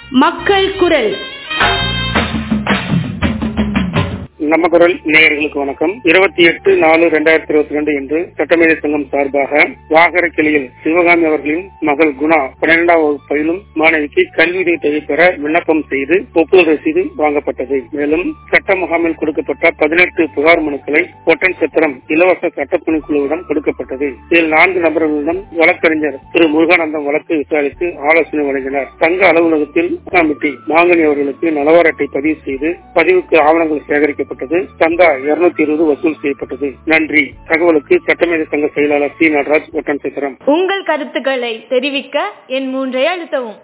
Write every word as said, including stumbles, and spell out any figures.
மக்கள் குரல். நம்ம குரல் நேயர்களுக்கு வணக்கம். இருபத்தி எட்டு நாலு இரண்டாயிரத்தி இருபத்தி ரெண்டு இன்று சட்டமேதை சங்கம் சார்பாக வாகர கிளையில் சிவகாமி அவர்களின் மகள் குணா பன்னிரெண்டாம் வகுப்பு பயிலும் மாணவிக்கு கல்வி தொகை பெற விண்ணப்பம் செய்து ஒப்புதல் ரசீது வாங்கப்பட்டது. மேலும் சட்ட முகாமில் கொடுக்கப்பட்ட பதினெட்டு புகார் மனுக்களை ஒட்டன் சத்திரம் இலவச சட்டப்பணி குழுவிடம் கொடுக்கப்பட்டது. இதில் நான்கு நபர்களிடம் வழக்கறிஞர் திரு முருகானந்தம் வழக்கு விசாரித்து ஆலோசனை வழங்கினார். சங்க அலுவலகத்தில் கமிட்டி மாங்கனி அவர்களுக்கு நலவார அட்டை பதிவு செய்து பதிவுக்கு ஆவணங்கள் சேகரிக்கப்பட்டது. சந்தா இருநூத்தி இருபது வசூல் செய்யப்பட்டது. நன்றி. தகவலுக்கு சட்டமேதை சங்க செயலாளர் சி நடராஜ், ஒட்டன் சத்திரம். உங்கள் கருத்துக்களை தெரிவிக்க என் மூன்றை அழுத்தவும்.